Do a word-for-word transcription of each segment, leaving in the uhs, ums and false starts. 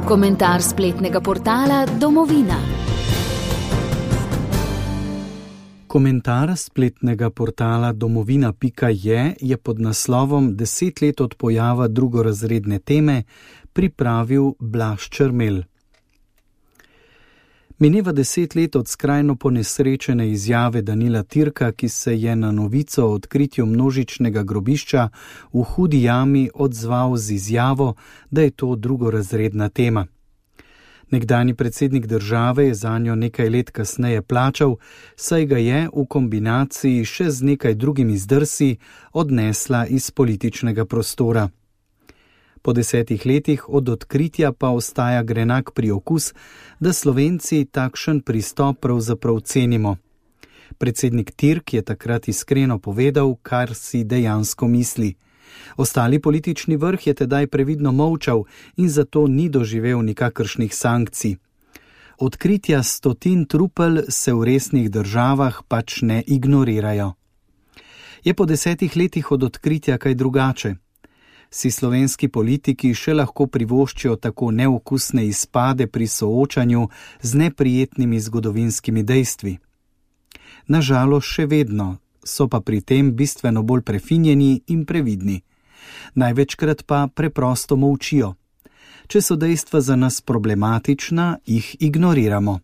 Komentar spletnega portala Domovina. Komentar spletnega portala domovina pika je je pod naslovom Deset let od pojava drugorazredne teme pripravil Blaž Črmelj. Mineva deset let od skrajno ponesrečene izjave Danila Türka, ki se je na novico o odkritju množičnega grobišča v Hudi jami odzval z izjavo, da je to drugorazredna tema. Nekdanji predsednik države je zanjo nekaj let kasneje plačal, saj ga je v kombinaciji še z nekaj drugimi zdrsi odnesla iz političnega prostora. Po desetih letih od odkritja pa ostaja grenak priokus, da Slovenci takšen pristop pravzaprav cenimo. Predsednik Türk je takrat iskreno povedal, kar si dejansko misli. Ostali politični vrh je tedaj previdno molčal in zato ni doživel nikakršnih sankcij. Odkritja stotin trupel se v resnih državah pač ne ignorirajo. Je po desetih letih od odkritja kaj drugače? Si slovenski politiki še lahko privoščijo tako neokusne izpade pri soočanju z neprijetnimi zgodovinskimi dejstvi? Nažalost še vedno, so pa pri tem bistveno bolj prefinjeni in previdni. Največkrat pa preprosto molčijo. Če so dejstva za nas problematična, jih ignoriramo.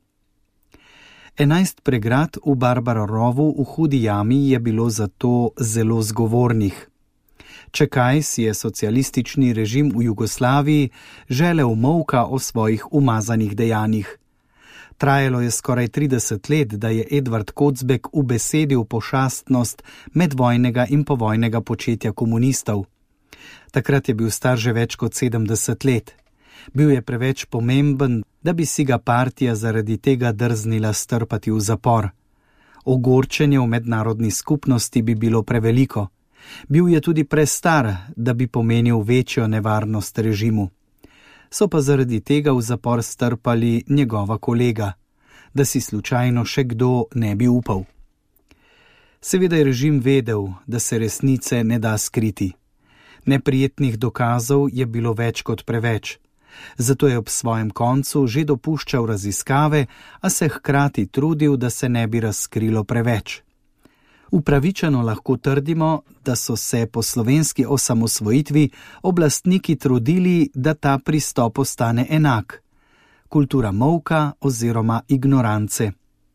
Enajst pregrad v Barbarorovu v Hudi jami je bilo zato zelo zgovornih. Če kaj, si je socialistični režim v Jugoslaviji želel molka o svojih umazanih dejanjih. Trajalo je skoraj trideset let, da je Edvard Kocbek ubesedil pošastnost medvojnega in povojnega početja komunistov. Takrat je bil star že več kot sedemdeset let. Bil je preveč pomemben, da bi si ga partija zaradi tega drznila strpati v zapor. Ogorčenje v mednarodni skupnosti bi bilo preveliko. Bil je tudi prestar, da bi pomenil večjo nevarnost režimu. So pa zaradi tega v zapor strpali njegova kolega, da si slučajno še kdo ne bi upal. Seveda je režim vedel, da se resnice ne da skriti. Neprijetnih dokazov je bilo več kot preveč. Zato je ob svojem koncu že dopuščal raziskave, a se hkrati trudil, da se ne bi razkrilo preveč. Upravičeno lahko trdimo, da so se po slovenski osamosvojitvi oblastniki trudili, da ta pristop ostane enak. Kultura molka oziroma ignorance.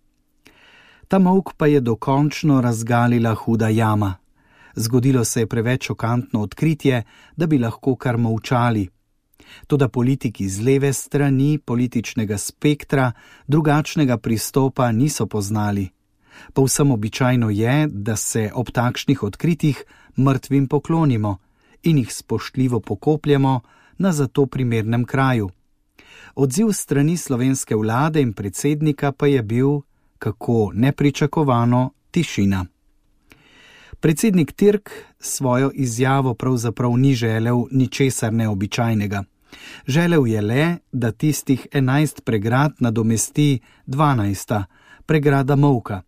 Ta molk pa je dokončno razgalila Huda jama. Zgodilo se je preveč šokantno odkritje, da bi lahko kar molčali. Toda politiki z leve strani političnega spektra drugačnega pristopa niso poznali. Povsem običajno je, da se ob takšnih odkritjih mrtvim poklonimo in jih spoštljivo pokopljemo na zato primernem kraju. Odziv strani slovenske vlade in predsednika pa je bil, kako nepričakovano, tišina. Predsednik Türk svojo izjavo pravzaprav ni želel ničesar neobičajnega. Želel je le, da tistih enajst pregrad nadomesti dvanajsta, pregrada molka.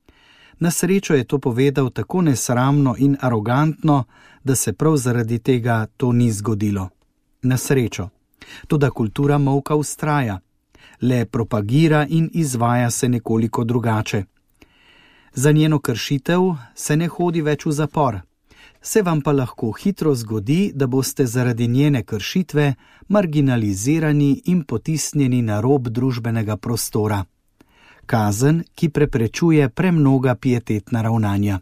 Na srečo je to povedal tako nesramno in arogantno, da se prav zaradi tega to ni zgodilo. Na srečo. Toda kultura molka vztraja. Le propagira in izvaja se nekoliko drugače. Za njeno kršitev se ne hodi več v zapor. Se vam pa lahko hitro zgodi, da boste zaradi njene kršitve marginalizirani in potisnjeni na rob družbenega prostora. Kazen, ki preprečuje premnoga pietetna ravnanja.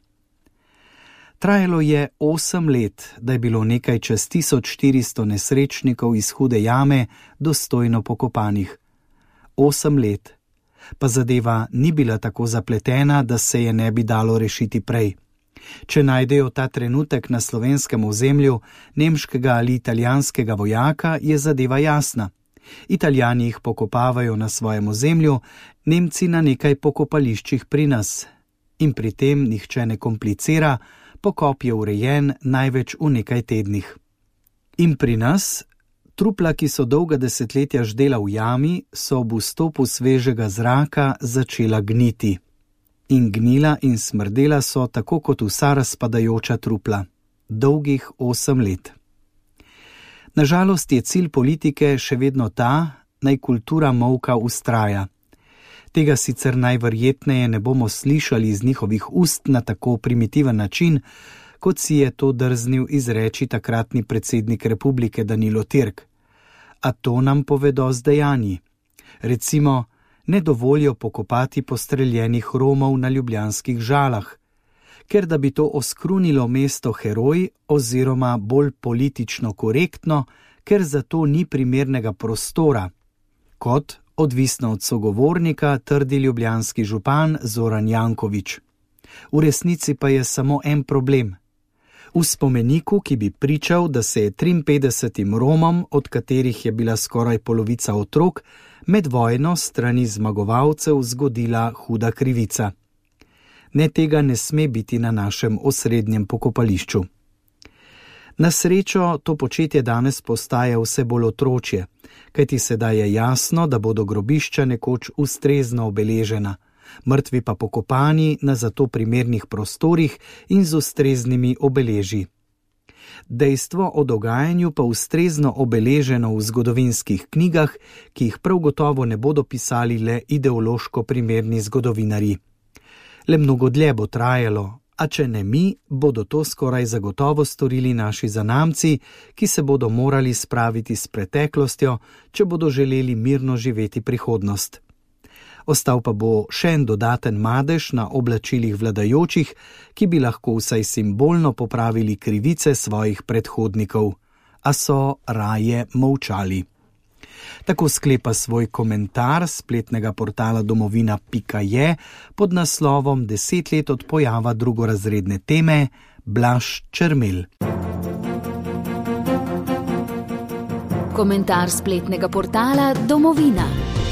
Trajalo je osem let, da je bilo nekaj čez tisoč štiristo nesrečnikov iz Hude jame dostojno pokopanih. Osem let. Pa zadeva ni bila tako zapletena, da se je ne bi dalo rešiti prej. Če najdejo ta trenutek na slovenskem ozemlju nemškega ali italijanskega vojaka, je zadeva jasna. Italijani jih pokopavajo na svojem ozemlju, Nemci na nekaj pokopališčih pri nas. In pri tem nihče ne komplicira, pokop je urejen največ v nekaj tednih. In pri nas, trupla, ki so dolga desetletja ždela v jami, so ob vstopu svežega zraka začela gniti. In gnila in smrdela so tako kot vsa razpadajoča trupla. Dolgih osem let. Nažalost je cilj politike še vedno ta, naj kultura molka vztraja. Tega sicer najverjetneje ne bomo slišali iz njihovih ust na tako primitiven način, kot si je to drznil izreči takratni predsednik republike Danilo Türk. A to nam povedo z dejanji. Recimo, ne dovolijo pokopati postreljenih Romov na ljubljanskih Žalah, ker da bi to oskrunilo mesto heroj oziroma bolj politično korektno, ker za to ni primernega prostora, kot, odvisno od sogovornika, trdi ljubljanski župan Zoran Janković. V resnici pa je samo en problem. V spomeniku, ki bi pričal, da se je triinpetdesetim Romom, od katerih je bila skoraj polovica otrok, med vojno strani zmagovalcev zgodila huda krivica. Ne, tega ne sme biti na našem osrednjem pokopališču. Na srečo to početje danes postaja vse bolj otročje, kajti sedaj je jasno, da bodo grobišča nekoč ustrezno obeležena, mrtvi pa pokopani na zato primernih prostorih in z ustreznimi obeleži. Dejstvo o dogajanju pa ustrezno obeleženo v zgodovinskih knjigah, ki jih prav gotovo ne bodo pisali le ideološko primerni zgodovinarji. Le mnogo dlje bo trajalo, a če ne mi, bodo to skoraj zagotovo storili naši zanamci, ki se bodo morali spraviti s preteklostjo, če bodo želeli mirno živeti prihodnost. Ostal pa bo še en dodaten madež na oblačilih vladajočih, ki bi lahko vsaj simbolno popravili krivice svojih predhodnikov, a so raje molčali. Tako sklepa svoj komentar spletnega portala domovina pika je pod naslovom Deset let od pojava drugorazredne teme Blaž Čermelj. Komentar spletnega portala Domovina.